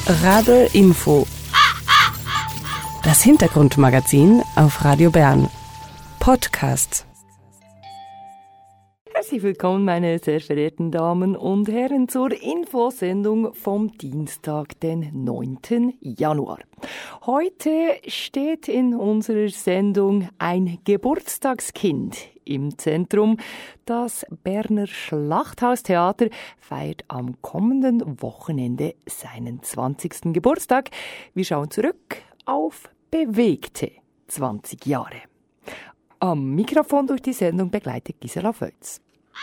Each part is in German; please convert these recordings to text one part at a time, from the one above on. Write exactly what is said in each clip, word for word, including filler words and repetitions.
Radio Info. Das Hintergrundmagazin auf Radio Bern. Podcast. Herzlich willkommen, meine sehr verehrten Damen und Herren, zur Infosendung vom Dienstag, den neunten Januar. Heute steht in unserer Sendung ein Geburtstagskind im Zentrum. Das Berner Schlachthaustheater feiert am kommenden Wochenende seinen zwanzigsten Geburtstag. Wir schauen zurück auf bewegte zwanzig Jahre. Am Mikrofon durch die Sendung begleitet Gisela Völz.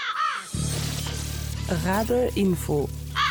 Radio Info.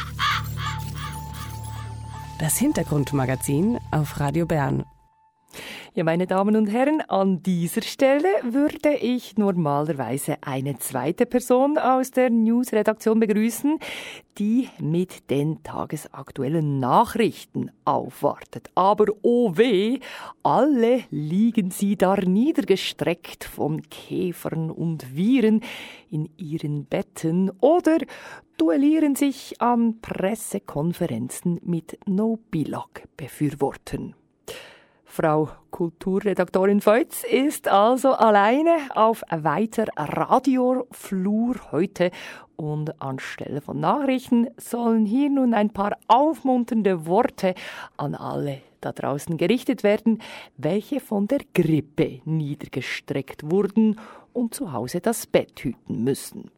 Das Hintergrundmagazin auf Radio Bern. Ja, meine Damen und Herren, an dieser Stelle würde ich normalerweise eine zweite Person aus der News-Redaktion begrüßen, die mit den tagesaktuellen Nachrichten aufwartet. Aber oh weh, alle liegen sie da niedergestreckt von Käfern und Viren in ihren Betten oder duellieren sich an Pressekonferenzen mit No-Billag-Befürwortern. Frau Kulturredaktorin Völz ist also alleine auf weiter Radioflur heute und anstelle von Nachrichten sollen hier nun ein paar aufmunternde Worte an alle da draußen gerichtet werden, welche von der Grippe niedergestreckt wurden und zu Hause das Bett hüten müssen.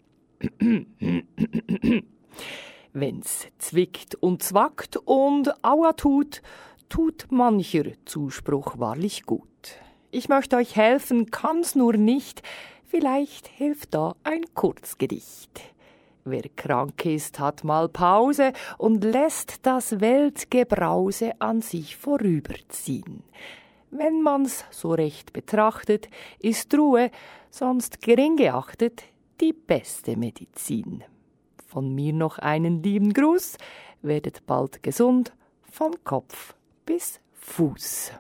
Wenn's zwickt und zwackt und Aua tut, tut mancher Zuspruch wahrlich gut. Ich möchte euch helfen, kann's nur nicht, vielleicht hilft da ein Kurzgedicht. Wer krank ist, hat mal Pause und lässt das Weltgebrause an sich vorüberziehen. Wenn man's so recht betrachtet, ist Ruhe, sonst gering geachtet, die beste Medizin. Von mir noch einen lieben Gruß, werdet bald gesund, von Kopf bis Fuß.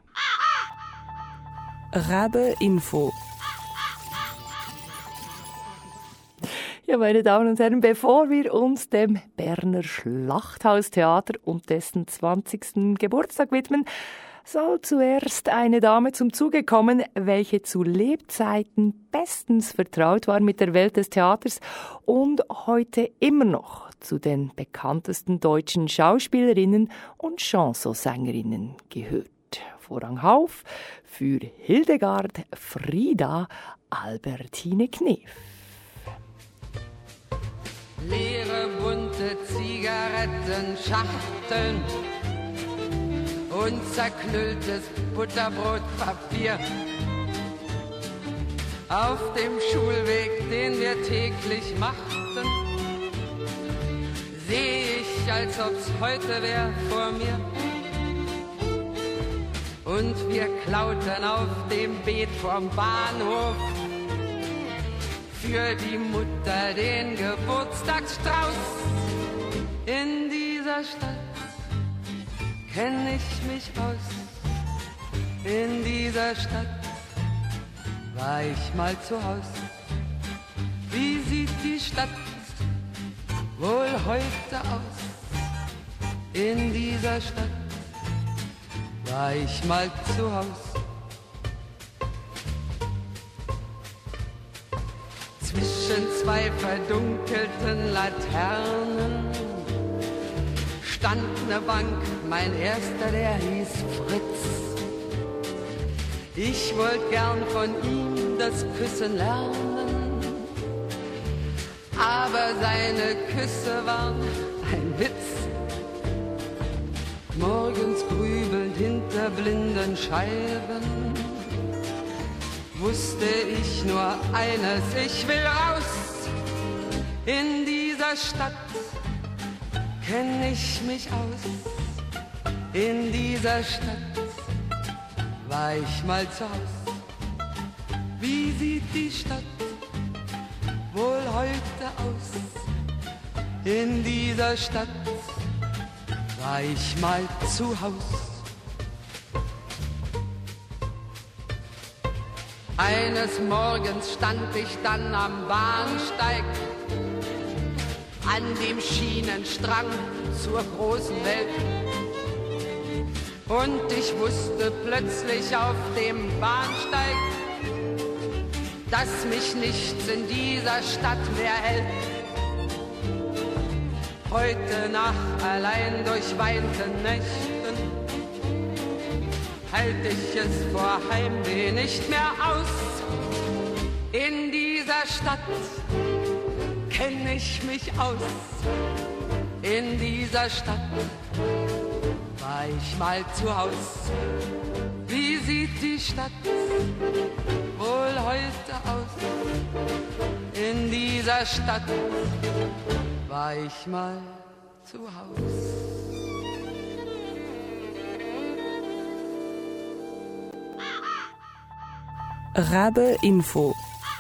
Radio Info. Ja, meine Damen und Herren, bevor wir uns dem Berner Schlachthaustheater und dessen zwanzigsten Geburtstag widmen, soll zuerst eine Dame zum Zuge kommen, welche zu Lebzeiten bestens vertraut war mit der Welt des Theaters und heute immer noch zu den bekanntesten deutschen Schauspielerinnen und Chansonsängerinnen gehört. Vorhang auf für Hildegard Frieda Albertine Knef. Leere bunte Zigarettenschachteln und zerknülltes Butterbrotpapier. Auf dem Schulweg, den wir täglich machten, seh ich, als ob's heute wär vor mir. Und wir klauten auf dem Beet vom Bahnhof für die Mutter den Geburtstagsstrauß. In dieser Stadt kenn ich mich aus. In dieser Stadt war ich mal zu Haus. Wie sieht die Stadt wohl heute aus? In dieser Stadt war ich mal zu Haus. Zwischen zwei verdunkelten Laternen stand ne Bank, mein erster, der hieß Fritz. Ich wollt gern von ihm das Küssen lernen, aber seine Küsse waren ein Witz. Morgens grübelnd hinter blinden Scheiben wusste ich nur eines, ich will raus. In dieser Stadt kenn ich mich aus. In dieser Stadt war ich mal zu Haus. Wie sieht die Stadt wohl heute aus? In dieser Stadt war ich mal zu Haus. Eines Morgens stand ich dann am Bahnsteig, an dem Schienenstrang zur großen Welt. Und ich wusste plötzlich auf dem Bahnsteig, dass mich nichts in dieser Stadt mehr hält. Heute Nacht allein durch weite Nächten halt ich es vor Heimweh nicht mehr aus. In dieser Stadt kenn ich mich aus. In dieser Stadt war ich mal zu Haus. Wie sieht die Stadt wohl heute aus? In dieser Stadt war ich mal zu Haus. Rabe Info.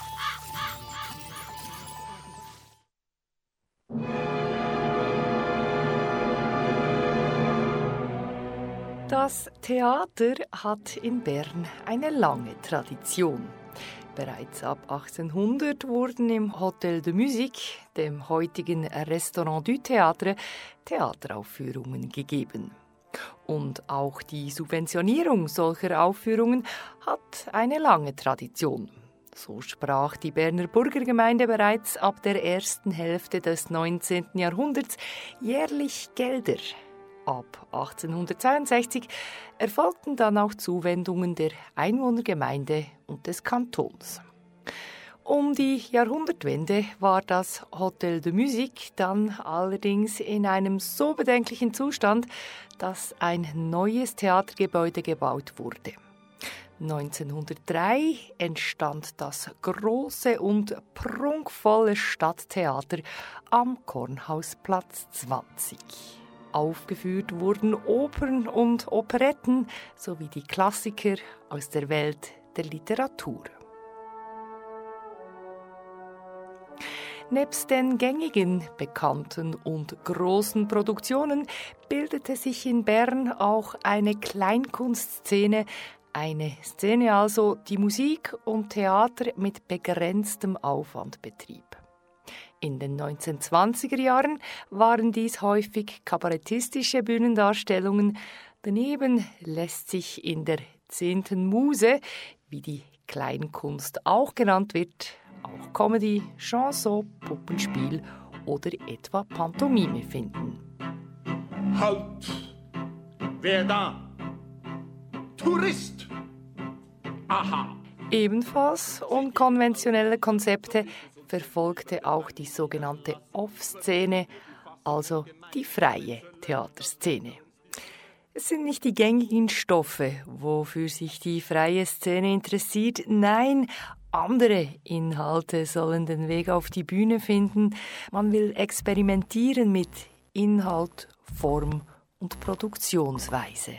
Das Theater hat in Bern eine lange Tradition. Bereits ab achtzehnhundert wurden im Hotel de Musique, dem heutigen Restaurant du Théâtre, Theateraufführungen gegeben. Und auch die Subventionierung solcher Aufführungen hat eine lange Tradition. So sprach die Berner Burgergemeinde bereits ab der ersten Hälfte des neunzehnten Jahrhunderts jährlich Gelder. Ab achtzehnhundertzweiundsechzig erfolgten dann auch Zuwendungen der Einwohnergemeinde und des Kantons. Um die Jahrhundertwende war das Hotel de Musique dann allerdings in einem so bedenklichen Zustand, dass ein neues Theatergebäude gebaut wurde. neunzehnhundertdrei entstand das große und prunkvolle Stadttheater am Kornhausplatz zwanzig. Aufgeführt wurden Opern und Operetten sowie die Klassiker aus der Welt der Literatur. Nebst den gängigen, bekannten und großen Produktionen bildete sich in Bern auch eine Kleinkunstszene, eine Szene also, die Musik und Theater mit begrenztem Aufwand betrieb. In den neunzehnhundertzwanziger Jahren waren dies häufig kabarettistische Bühnendarstellungen. Daneben lässt sich in der zehnten Muse, wie die Kleinkunst auch genannt wird, auch Comedy, Chanson, Puppenspiel oder etwa Pantomime finden. Halt! Wer da? Tourist! Aha! Ebenfalls unkonventionelle Konzepte verfolgte auch die sogenannte Off-Szene, also die freie Theaterszene. Es sind nicht die gängigen Stoffe, wofür sich die freie Szene interessiert. Nein, andere Inhalte sollen den Weg auf die Bühne finden. Man will experimentieren mit Inhalt, Form und Produktionsweise.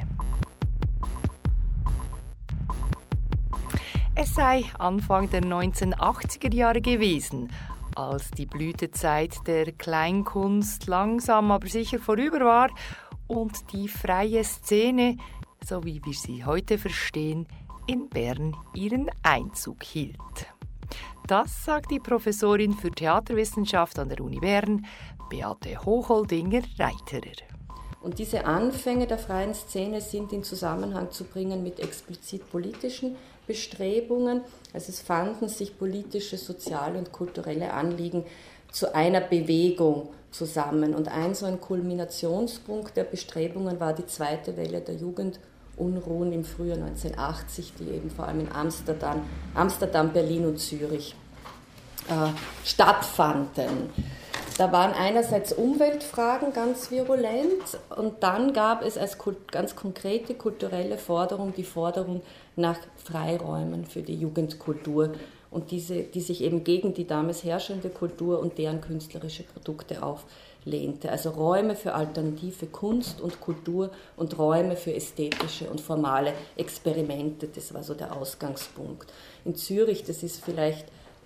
Es sei Anfang der neunzehnhundertachtziger Jahre gewesen, als die Blütezeit der Kleinkunst langsam aber sicher vorüber war und die freie Szene, so wie wir sie heute verstehen, in Bern ihren Einzug hielt. Das sagt die Professorin für Theaterwissenschaft an der Uni Bern, Beate Hochholdinger-Reiterer. Und diese Anfänge der freien Szene sind in Zusammenhang zu bringen mit explizit politischen Bestrebungen. Also es fanden sich politische, soziale und kulturelle Anliegen zu einer Bewegung zusammen. Und ein so ein Kulminationspunkt der Bestrebungen war die zweite Welle der Jugendunruhen im Frühjahr neunzehnhundertachtzig, die eben vor allem in Amsterdam, Amsterdam, Berlin und Zürich äh, stattfanden. Da waren einerseits Umweltfragen ganz virulent und dann gab es als ganz konkrete kulturelle Forderung die Forderung nach Freiräumen für die Jugendkultur und diese, die sich eben gegen die damals herrschende Kultur und deren künstlerische Produkte auflehnte. Also Räume für alternative Kunst und Kultur und Räume für ästhetische und formale Experimente, das war so der Ausgangspunkt. In Zürich, das ist vielleicht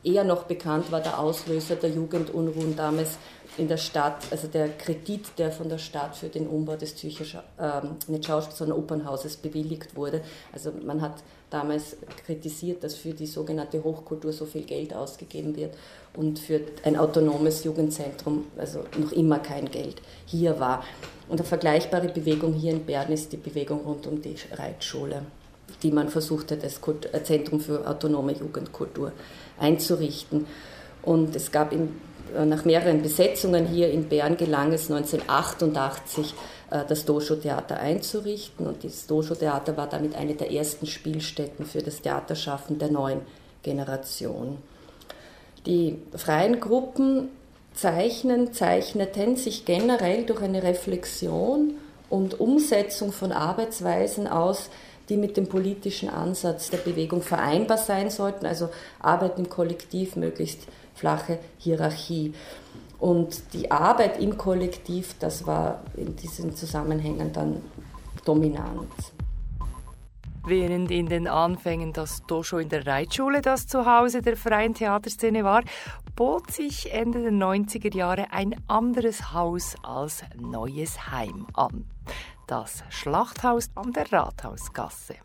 eher noch bekannt war der Auslöser der Jugendunruhen damals in der Stadt, also der Kredit, der von der Stadt für den Umbau des Zürcher äh, nicht Schauspiels, sondern Opernhauses bewilligt wurde. Also man hat damals kritisiert, dass für die sogenannte Hochkultur so viel Geld ausgegeben wird und für ein autonomes Jugendzentrum also noch immer kein Geld hier war. Und eine vergleichbare Bewegung hier in Bern ist die Bewegung rund um die Reitschule, die man versucht hat, als Zentrum für autonome Jugendkultur einzurichten. Und es gab in, nach mehreren Besetzungen hier in Bern gelang es neunzehnhundertachtundachtzig, das Dojo-Theater einzurichten. Und das Dojo-Theater war damit eine der ersten Spielstätten für das Theaterschaffen der neuen Generation. Die freien Gruppen zeichnen, zeichneten sich generell durch eine Reflexion und Umsetzung von Arbeitsweisen aus, die mit dem politischen Ansatz der Bewegung vereinbar sein sollten, also Arbeit im Kollektiv, möglichst flache Hierarchie. Und die Arbeit im Kollektiv, das war in diesen Zusammenhängen dann dominant. Während in den Anfängen das Dojo in der Reitschule das Zuhause der freien Theaterszene war, bot sich Ende der neunziger Jahre ein anderes Haus als neues Heim an. Das Schlachthaus an der Rathausgasse.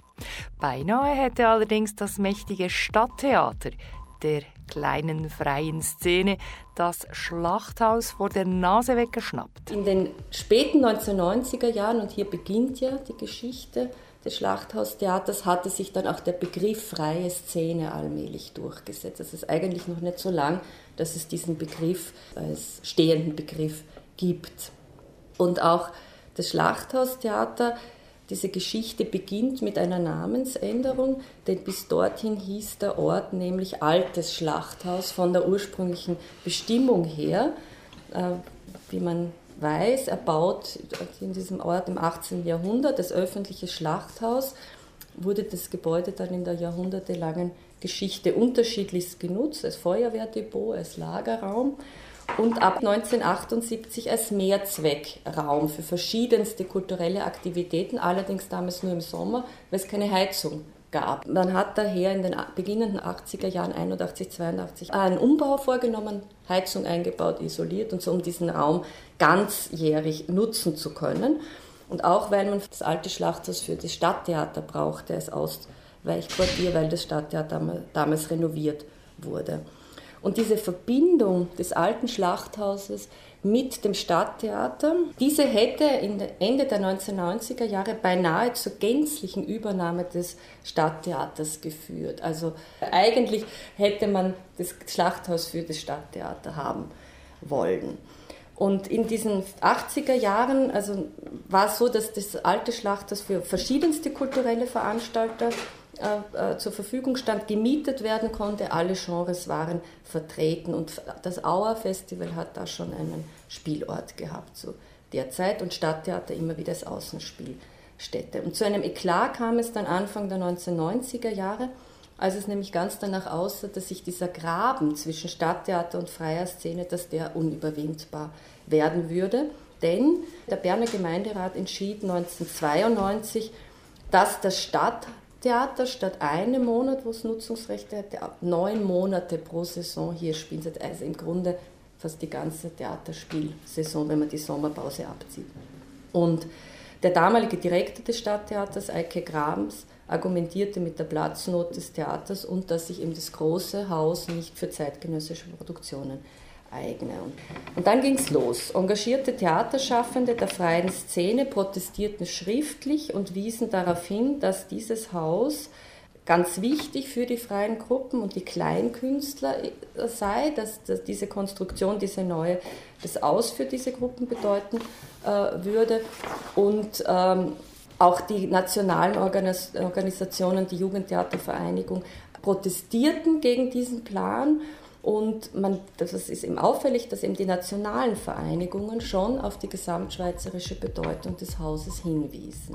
Beinahe hätte allerdings das mächtige Stadttheater der kleinen freien Szene das Schlachthaus vor der Nase weggeschnappt. In den späten neunzehnhundertneunziger Jahren, und hier beginnt ja die Geschichte des Schlachthaustheaters, hatte sich dann auch der Begriff freie Szene allmählich durchgesetzt. Es ist eigentlich noch nicht so lang, dass es diesen Begriff als stehenden Begriff gibt. Und auch das Schlachthaustheater, diese Geschichte beginnt mit einer Namensänderung, denn bis dorthin hieß der Ort nämlich Altes Schlachthaus von der ursprünglichen Bestimmung her. Äh, wie man weiß, erbaut in diesem Ort im achtzehnten Jahrhundert das öffentliche Schlachthaus, wurde das Gebäude dann in der jahrhundertelangen Geschichte unterschiedlichst genutzt, als Feuerwehrdepot, als Lagerraum und ab neunzehnhundertachtundsiebzig als Mehrzweckraum für verschiedenste kulturelle Aktivitäten, allerdings damals nur im Sommer, weil es keine Heizung gab. Man hat daher in den beginnenden achtziger Jahren, einundachtzig, zweiundachtzig, einen Umbau vorgenommen, Heizung eingebaut, isoliert und so, um diesen Raum ganzjährig nutzen zu können. Und auch, weil man das alte Schlachthaus für das Stadttheater brauchte als Ausweichquartier, weil das Stadttheater damals renoviert wurde. Und diese Verbindung des alten Schlachthauses mit dem Stadttheater, diese hätte Ende der neunzehnhundertneunziger Jahre beinahe zur gänzlichen Übernahme des Stadttheaters geführt. Also eigentlich hätte man das Schlachthaus für das Stadttheater haben wollen. Und in diesen achtziger Jahren also war es so, dass das alte Schlachthaus für verschiedenste kulturelle Veranstalter äh, äh, zur Verfügung stand, gemietet werden konnte, alle Genres waren vertreten und das Auer Festival hat da schon einen Spielort gehabt zu der Zeit und Stadttheater immer wieder als Außenspielstätte. Und zu einem Eklat kam es dann Anfang der neunzehnhundertneunziger Jahre, als es nämlich ganz danach aussah, dass sich dieser Graben zwischen Stadttheater und freier Szene, dass der unüberwindbar werden würde. Denn der Berner Gemeinderat entschied neunzehnhundertzweiundneunzig, dass das Stadttheater statt einem Monat, wo es Nutzungsrechte hatte, ab neun Monate pro Saison hier spielen sollte. Also im Grunde fast die ganze Theaterspielsaison, wenn man die Sommerpause abzieht. Und der damalige Direktor des Stadttheaters, Eike Grabens, argumentierte mit der Platznot des Theaters und dass sich eben das große Haus nicht für zeitgenössische Produktionen eigne. Und dann ging es los. Engagierte Theaterschaffende der freien Szene protestierten schriftlich und wiesen darauf hin, dass dieses Haus ganz wichtig für die freien Gruppen und die Kleinkünstler sei, dass, dass diese Konstruktion, diese neue, das Aus für diese Gruppen bedeuten äh, würde. Und ähm, auch die nationalen Organis- Organisationen, die Jugendtheatervereinigung, protestierten gegen diesen Plan. Und man, das ist eben auffällig, dass eben die nationalen Vereinigungen schon auf die gesamtschweizerische Bedeutung des Hauses hinwiesen.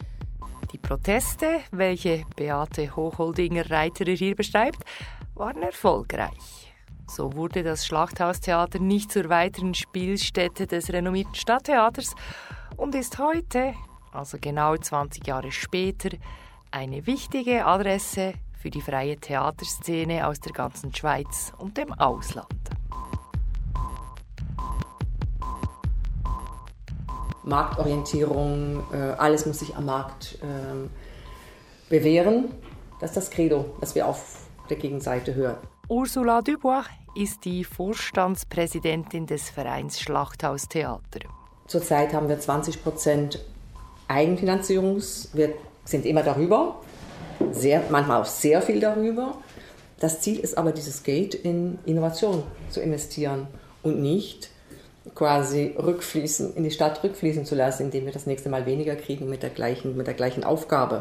Die Proteste, welche Beate Hochholdinger-Reiterer hier beschreibt, waren erfolgreich. So wurde das Schlachthaustheater nicht zur weiteren Spielstätte des renommierten Stadttheaters und ist heute, also genau zwanzig Jahre später, eine wichtige Adresse für die freie Theaterszene aus der ganzen Schweiz und dem Ausland. Marktorientierung, alles muss sich am Markt bewähren. Das ist das Credo, das wir auf der Gegenseite hören. Ursula Dubois ist die Vorstandspräsidentin des Vereins Schlachthaus Theater. Zurzeit haben wir zwanzig Prozent Eigenfinanzierung. Wir sind immer darüber, sehr, manchmal auch sehr viel darüber. Das Ziel ist aber, dieses Geld in Innovation zu investieren und nicht quasi rückfließen, in die Stadt rückfließen zu lassen, indem wir das nächste Mal weniger kriegen mit der gleichen, mit der gleichen Aufgabe.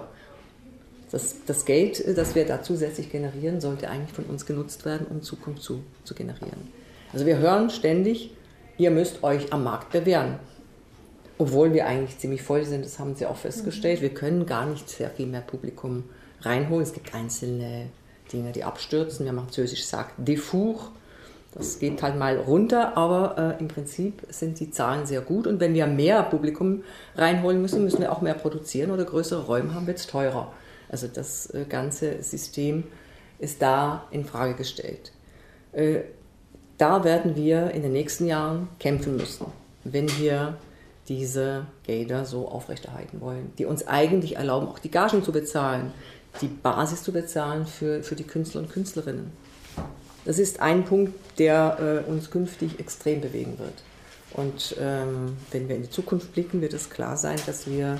Das, das Geld, das wir da zusätzlich generieren, sollte eigentlich von uns genutzt werden, um Zukunft zu, zu generieren. Also wir hören ständig, ihr müsst euch am Markt bewähren. Obwohl wir eigentlich ziemlich voll sind, das haben Sie auch festgestellt. Wir können gar nicht sehr viel mehr Publikum reinholen. Es gibt einzelne Dinge, die abstürzen. Wir haben französisch sagt des fours. Das geht halt mal runter, aber äh, im Prinzip sind die Zahlen sehr gut. Und wenn wir mehr Publikum reinholen müssen, müssen wir auch mehr produzieren oder größere Räume haben, wird es teurer. Also das äh, ganze System ist da in Frage gestellt. Äh, da werden wir in den nächsten Jahren kämpfen müssen, wenn wir diese Gelder so aufrechterhalten wollen, die uns eigentlich erlauben, auch die Gagen zu bezahlen, die Basis zu bezahlen für, für die Künstler und Künstlerinnen. Das ist ein Punkt, der äh, uns künftig extrem bewegen wird. Und ähm, wenn wir in die Zukunft blicken, wird es klar sein, dass wir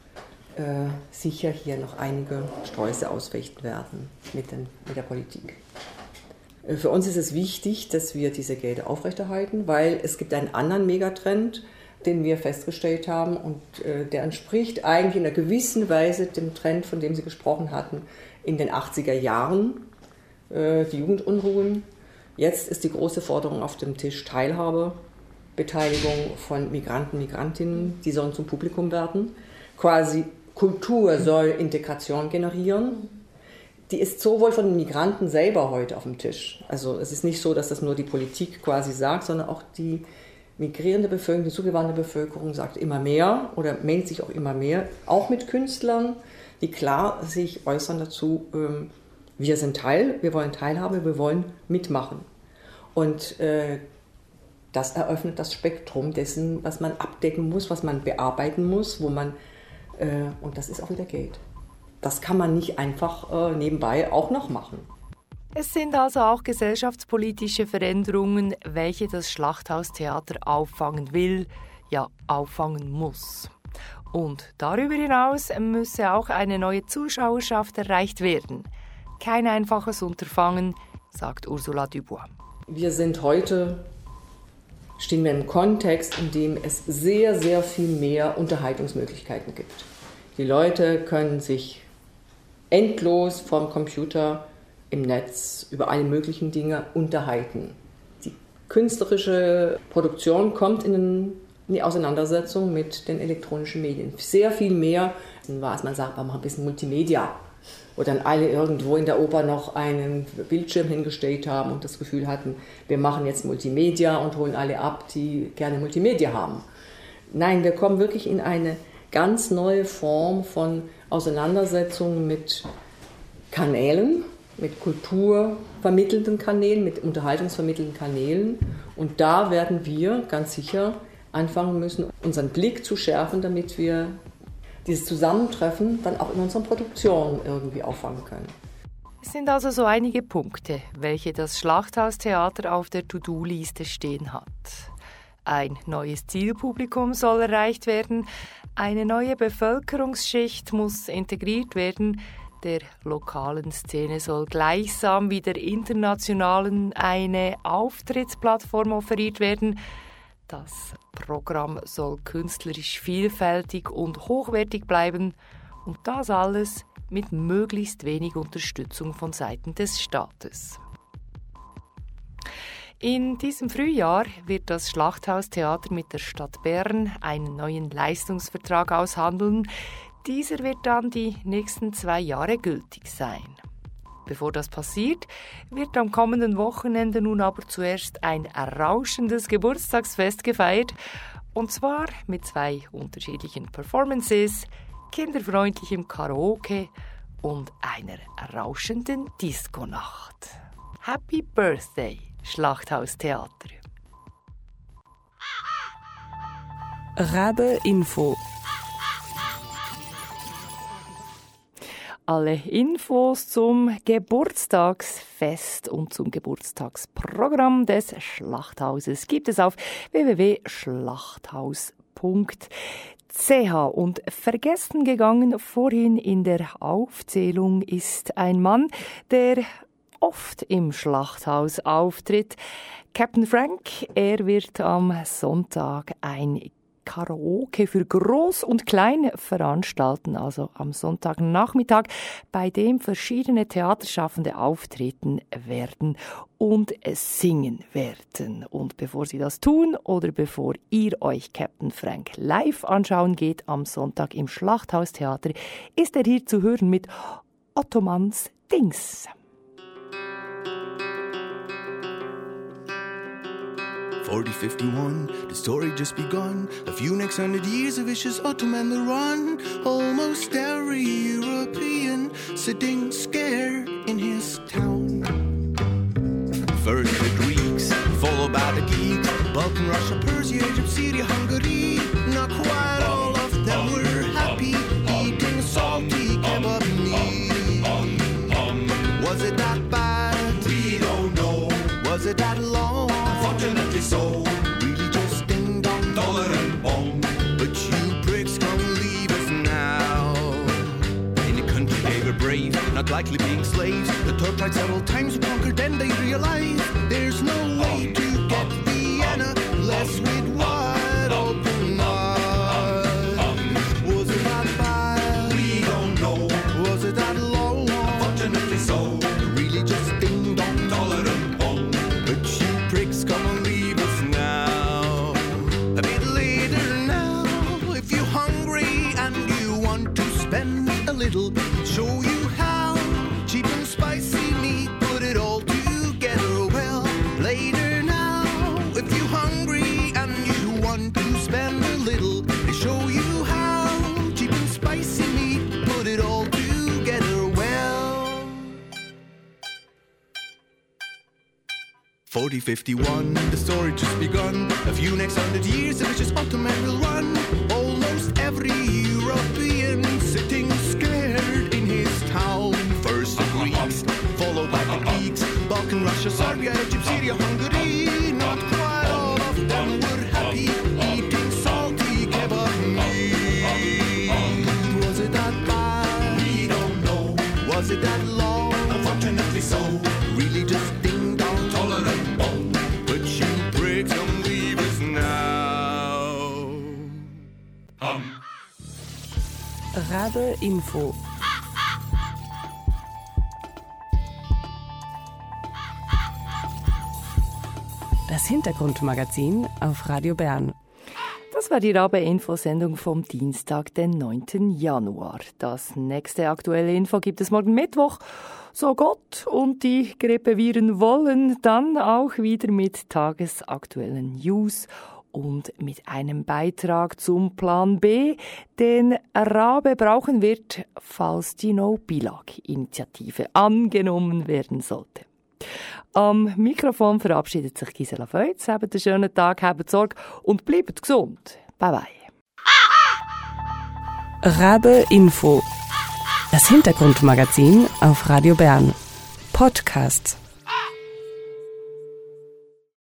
äh, sicher hier noch einige Sträuße ausfechten werden mit, den, mit der Politik. Äh, für uns ist es wichtig, dass wir diese Gelder aufrechterhalten, weil es gibt einen anderen Megatrend, den wir festgestellt haben und äh, der entspricht eigentlich in einer gewissen Weise dem Trend, von dem Sie gesprochen hatten, in den achtziger Jahren. Die Jugendunruhen. Jetzt ist die große Forderung auf dem Tisch Teilhabe, Beteiligung von Migranten, Migrantinnen, die sollen zum Publikum werden. Quasi Kultur soll Integration generieren. Die ist sowohl von den Migranten selber heute auf dem Tisch. Also es ist nicht so, dass das nur die Politik quasi sagt, sondern auch die migrierende Bevölkerung, die zugewanderte Bevölkerung sagt immer mehr oder meldet sich auch immer mehr, auch mit Künstlern, die klar sich äußern dazu, ähm, wir sind Teil, wir wollen Teilhabe, wir wollen mitmachen. Und äh, das eröffnet das Spektrum dessen, was man abdecken muss, was man bearbeiten muss, wo man, äh, und das ist auch wieder Geld. Das kann man nicht einfach äh, nebenbei auch noch machen. Es sind also auch gesellschaftspolitische Veränderungen, welche das Schlachthaustheater auffangen will, ja auffangen muss. Und darüber hinaus müsse auch eine neue Zuschauerschaft erreicht werden. Kein einfaches Unterfangen, sagt Ursula Dubois. Wir sind heute, stehen wir im Kontext, in dem es sehr, sehr viel mehr Unterhaltungsmöglichkeiten gibt. Die Leute können sich endlos vom Computer im Netz über alle möglichen Dinge unterhalten. Die künstlerische Produktion kommt in die Auseinandersetzung mit den elektronischen Medien. Sehr viel mehr, als man sagt, wir machen ein bisschen Multimedia. Wo dann alle irgendwo in der Oper noch einen Bildschirm hingestellt haben und das Gefühl hatten, wir machen jetzt Multimedia und holen alle ab, die gerne Multimedia haben. Nein, wir kommen wirklich in eine ganz neue Form von Auseinandersetzung mit Kanälen, mit kulturvermittelnden Kanälen, mit unterhaltungsvermittelnden Kanälen. Und da werden wir ganz sicher anfangen müssen, unseren Blick zu schärfen, damit wir dieses Zusammentreffen dann auch in unseren Produktionen irgendwie auffangen können. Es sind also so einige Punkte, welche das Schlachthaustheater auf der To-Do-Liste stehen hat. Ein neues Zielpublikum soll erreicht werden, eine neue Bevölkerungsschicht muss integriert werden, der lokalen Szene soll gleichsam wie der internationalen eine Auftrittsplattform offeriert werden. Das Programm soll künstlerisch vielfältig und hochwertig bleiben und das alles mit möglichst wenig Unterstützung von Seiten des Staates. In diesem Frühjahr wird das Schlachthaustheater mit der Stadt Bern einen neuen Leistungsvertrag aushandeln. Dieser wird dann die nächsten zwei Jahre gültig sein. Bevor das passiert, wird am kommenden Wochenende nun aber zuerst ein rauschendes Geburtstagsfest gefeiert, und zwar mit zwei unterschiedlichen Performances, kinderfreundlichem Karaoke und einer rauschenden Diskonacht. Happy Birthday, Schlachthaustheater. Rabe Info. Alle Infos zum Geburtstagsfest und zum Geburtstagsprogramm des Schlachthauses gibt es auf w w w punkt schlachthaus punkt c h. Und vergessen gegangen vorhin in der Aufzählung ist ein Mann, der oft im Schlachthaus auftritt. Captain Frank, er wird am Sonntag ein Karaoke für Groß und Klein veranstalten, also am Sonntagnachmittag, bei dem verschiedene Theaterschaffende auftreten werden und singen werden. Und bevor sie das tun oder bevor ihr euch Captain Frank live anschauen geht am Sonntag im Schlachthaustheater, ist er hier zu hören mit Ottomans Dings. forty fifty-one, the story just begun. A few next hundred years of vicious Ottoman the run. Almost every European sitting scared in his town. First the Greeks, followed by the Geeks. Balkan, Russia, Persia, Egypt, Syria, Hungary. Not quite all of them were happy eating salty kebab meat. Was it that bad? We don't know. Was it that long? Unfortunately so. Really just ding dong, dollar and bong. But you pricks can't leave us now. In the country they were brave, not likely being slaves. The Turk tried several times to conquer, then they realized there's no way to get Vienna less with wide open eyes. Was it that bad? We don't know. Was it that long? Unfortunately so. Really just ding dong, dollar and bong. But you pricks come on, leave us now. A bit later now, if you're hungry and you want to spend a little, show you how. Cheap and spicy meat, put it all together well. Later now, if you're hungry and you want to spend a little, they show you how. Cheap and spicy meat, put it all together well. forty fifty-one, the story just begun. A few next hundred years, the vicious Ottoman will run. Almost every European sitting scared in his town. First the Greeks, followed by the Geeks. Balkan, Russia, Serbia, Egypt, Syria, Hungary. Not quite all of them were happy eating salty kebab meat. Was it that bad? We don't know. Was it that long? Unfortunately so. Really just ding dong, tolerant bong. But you pricks don't leave us now. Hum. Rabe Info. Das Hintergrundmagazin auf Radio Bern. Das war die Rabe-Info-Sendung vom Dienstag, den neunten Januar. Das nächste aktuelle Info gibt es morgen Mittwoch. So Gott und die Grippeviren wollen, dann auch wieder mit tagesaktuellen News und mit einem Beitrag zum Plan B, den Rabe brauchen wird, falls die No-Bilag-Initiative angenommen werden sollte. Am Mikrofon verabschiedet sich Gisela Feutz. Habt einen schönen Tag, habt Sorge und bleibt gesund. Bye bye. Rabe Info. Das Hintergrundmagazin auf Radio Bern. Podcasts.